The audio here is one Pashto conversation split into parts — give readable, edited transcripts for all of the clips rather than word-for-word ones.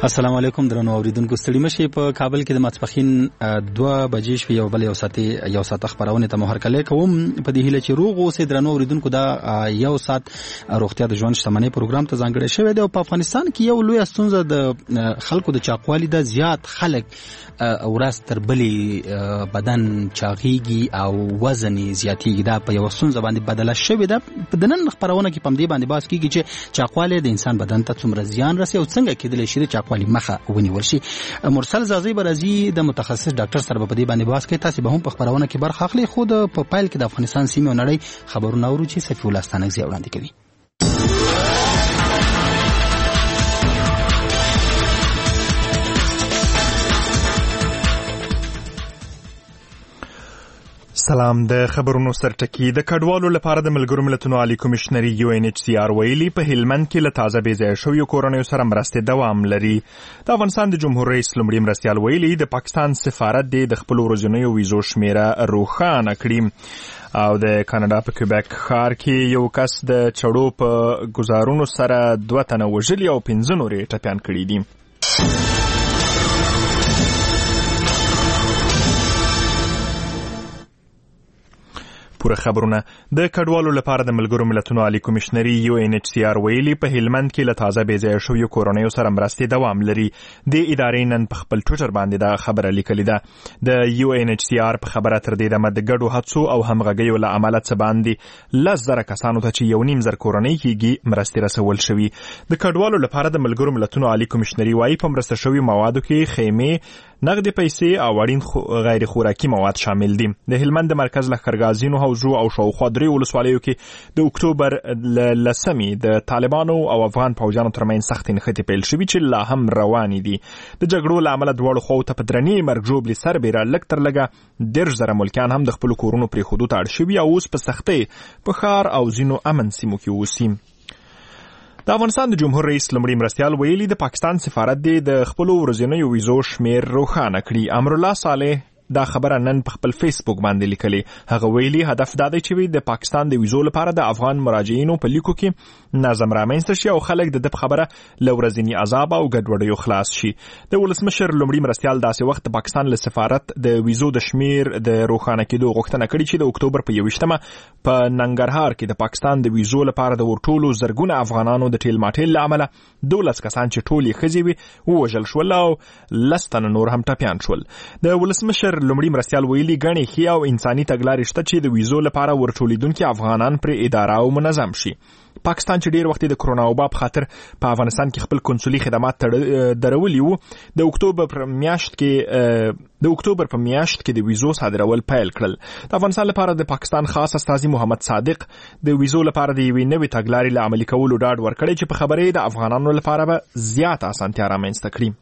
السلام علیکم درنو اوریدونکو، ستړي مشي. په کابل کې د ماسپخین 2 بجې شوې او بل یو ساعت خبرونه ته مهر کله کوم په دې هیله چې روغ اوسې. درنو اوریدونکو، دا یو ساعت روغتیا د ژوند شتمنۍ پروګرام ته ځانګړی شوی دی او په افغانستان کې یو لوی ستونزه د خلکو د چاقوالي د زیات خلک ورځ تر بلې بدن چاغيږي او وزن زیاتېږي. دا په یو ستونزه باندې بدله شوې ده. د نن خبرونه کې پم دې باندې باس کیږي چې چاقوالی د انسان بدن ته څومره زیان رسي او څنګه کېدلی شي د چاقوالي مخه ونیول شي. مرسل زازی برازي د متخصص ډاکټر سره په دې باندې باس کوي. تاسو به هم په خبرونه کې برخه اخلي. خود په پایل کې د افغانستان سیمه او نړۍ خبرونه اورو چې صفي الله ستانکزی وړاندې کوي. سلام. د خبرونو سرټکی. د کډوالو لپاره د ملګرو ملتونو عالی کمشنري UNHCR ویلي په هلمند کې له تازه بېځایه شویو کورنیو سره مرستې دوام لري. د افغانستان د جمهور رئیس لومړي مرستیال ویلي د پاکستان سفارت د خپل ورځنیو ویزو شمیره روښانه کړي او د کاناډا په کیبک ښار کې یو کس د چړو په ګزارونو سره 2 تنه وژلي او 15 نورې ټپیان کړي دي. پوره خبرونه. د کډوالو لپاره د ملګرو ملتونو عالی کمشنري UNHCR ویلي په هلمند کې له تازه بېځایه شویو کورنیو سره مرستې دوام لري. د ادارې نن په خپل ټویټر باندې دا خبره لیکلې ده. د UNHCR په خبره تر دې دمه د ګډو هڅو او همغږیو له امله څه باندې 10,000 کسانو ته چې 1.5 کورنۍ کېږي مرستې رسول شوي. د کډوالو لپاره د ملګرو ملتونو عالی کمشنري وايي په مرسته شوي موادو کې خیمې، نقدي پیسې او اړین غیر خوراکي مواد شامل دي. د هلمند د مرکز لښکرګاه ځینو حوزو او شاوخوا 3 ولسوالیو کې د اکتوبر لسمې د طالبانو او افغان پوځیانو ترمنځ سختې نښتې پیل شوي چې لا هم روانې دي. د جګړو له امله دواړو خواو ته په درنې مرګ ژوبلې سربېره لږ تر لږه 10,000 ملکیان هم د خپلو کورونو پرېښودو ته اړ شوي او اوس په سختۍ په ښار او ځینو امن سیمو کې اوسي. د افغانستان د جمهور رئیس لومړي مرستیال ویلي د پاکستان سفارت د خپلو ورځنیو ویزو شمیر روښانه کړي. امرالله صالح دا خبره نن په خپل فیسبوک باندې لیکلي. هغه ویلي هدف دا دی چې د پاکستان د ویزو لپاره د افغان مراجعینو په لیکو کې نظم رامنځته شي او خلک د خبره له ورځني عذاب او ګډوډیو خلاص شي. د ولسمشر لومړي مرستیال داسې وخت د پاکستان له سفارت د ویزو د شمیر د روښانه کېدو غوښتنه کړې چې د اکتوبر په 21مه په ننګرهار کې د پاکستان د ویزو لپاره د ورټولو زرګونه افغانانو د ټیل ماټیل له امله 12 کسان چې ټول یې ښځې وي ووژل شول او 10 تنه نور هم ټپیان شول. د ولسمشر لومړي مرستیال ویلي ګڼې ښې او انساني تګلارې شته چې د ویزو لپاره ورټولېدونکي افغانان پرې اداره او منظم شي. پاکستان چې ډیر وخت د کرونا وبا په خاطر په افغانستان کې خپل کنسولي خدمات درولي وو، د اکتوبر په میاشت کې د ویزو صادرول پیل کړل. د افغانستان لپاره د پاکستان خاص استازي محمد صادق د ویزو لپاره د یوې نوې تګلارې له عملي کولو ډاډ ورکړی چې په خبرې د افغانانو لپاره به زیاته اسانتیا رامنځته کړي.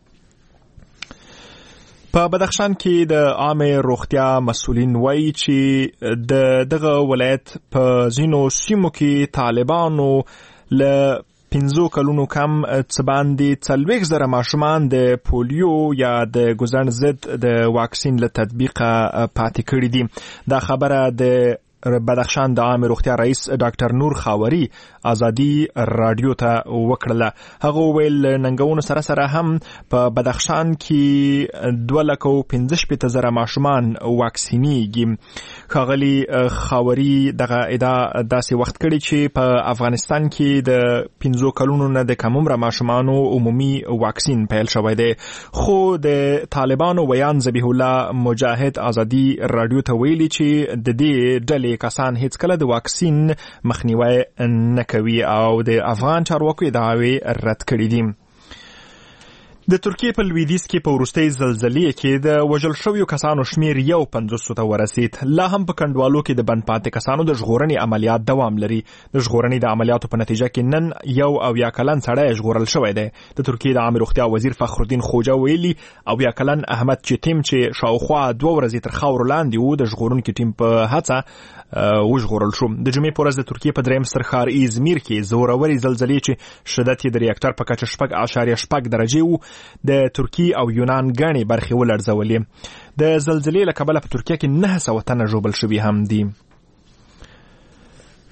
په بدخشان کې د عامه روغتیا مسؤلین وایي چې دغه ولایت په ځینو سیمو کې طالبانو له 15 کلونو کم څه باندې 40,000 ماشومان د پولیو یا د ګوزن ضد د واکسین له تطبیقه پاتې کړي دي. دا خبره د بدخشان د عامه روغتیا رئیس ډاکټر نور خاوري ازادي رادیو ته وکړله. هغه ویل ننګونو سره سره هم په بدخشان کې 2,15,000 ماشومان واکسینیږي. ښاغلي خاوري دغه ادعا داسې وخت کړي چې په افغانستان کې د 15 کلونو نه د کم عمره ماشومانو عمومي واکسین پیل شوی دی. خو د طالبانو ویان ذبیح الله مجاهد ازادي رادیو ته ویلي چې د دې ډلې کسان هیڅ کله د واکسین مخنیوي نه کوي او د افغان چارواکو ادعاوې رد کړي دي. د ترکیې په لویدیځ کې په وروستۍ زلزلې کې د وژل شویو کسانو شمیر 50 ته ورسید. لا هم په کنډوالو کې د بند پاتې کسانو د ژغورنې عملیات دوام لري. د ژغورنې د عملیاتو په نتیجه کې نن 1 کلن سړی ژغورل شوی دی. د ترکیې د عامه روغتیا وزیر فخرالدین خوجا ویلي 1 کلن احمد چتیم چې شاوخوا 2 ورځې تر خاورو لاندې وو د ژغورونکو ټیم په هڅه وژغورل شو. د جمعې په ورځ د ترکیې په دریم ستر ښار ایزمیر کې زورورې زلزلې چې شدت یې د ریاکټر په کچه 4.8 درجې وو د ترکیې او یونان ګڼې برخې ولړزولې. د زلزلې له کبله په ترکیه کې 900 تنه ژوبل شوي هم دي.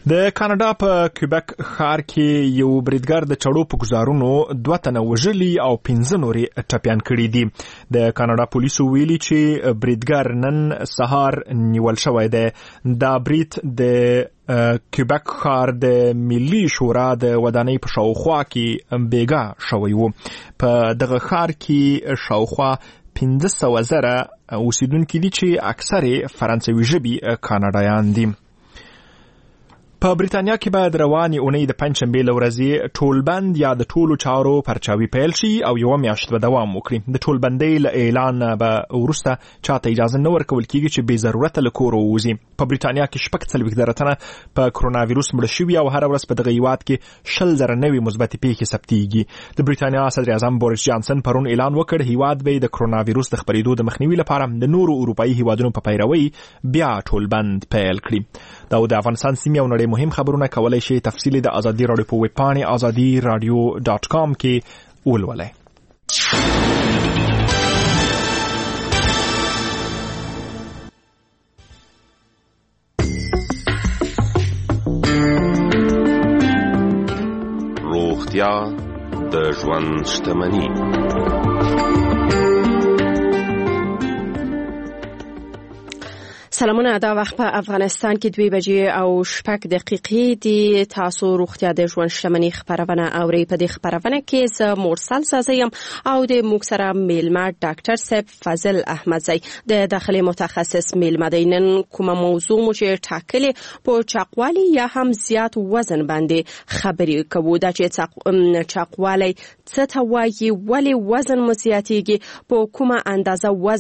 د کاناډا په کیوبک ښار کې یو بریدګر د چړو په ګزارونو 2 تنه وژلي او 15 نورې ټپیان کړي دي. د کاناډا پولیسو ویلي چې بریدګر نن سهار نیول شوی دی. دا برید د کیوبک ښار د ملي شورا د ودانۍ په شاوخوا کې بیګا شوی و. په دغه ښار کې شاوخوا 15,000 اوسیدونکي دي چې اکثره فرانسوي ژبي کاناډایان دي. په بریتانیا کې باید رواني اونۍ د پنځشنبې له ورځې ټولبند یا د ټولو چارو پرچاوي پیل شي او یو میاشت به دوام وکړي. د ټولبندۍ له اعلان به وروسته چاته اجازه نه ورکول کیږي چې بې ضرورته له کوره ووځي. په بریتانیا کې 46 تنه په کرونا وایروس مړه شوي او هر ورځ په دغه هیواد کې 20,000 نوې مثبتې پیښې ثبتېږي. د بریتانیا صدر اعظم بوریس جانسن پرون اعلان وکړ هیواد به د کرونا وایروس د خپرېدو د مخنیوي لپاره د نورو اروپایي هیوادونو په پیروي بیا ټولبند پیل کړي. دا د افغانستان سیمې او نړۍ مهم خبرونه کولای شي تفصیلی د ازادي رادیو په ویب پاڼې azadiradio.com کې ولولئ. روغتیا د ژوند شتمني. سلامونه، دا وخت په افغانستان کې 2:06 دي. تاسو روغتیا د ژوند شتمني خبرونه اورئ. په دې خبرونه کې زه مرسل سازیم او د موږ سره میلمه ډاکټر صاحب فضل احمدزی د داخلي متخصص میلمه دی. نن کومه موضوع مو چې ټاکلې په چاقوالي یا هم زیات وزن باندې خبرې کوو. دا چې چاقوالي څه ته وایي، ولې وزن مو زیاتېږي، په کومه اندازه وزن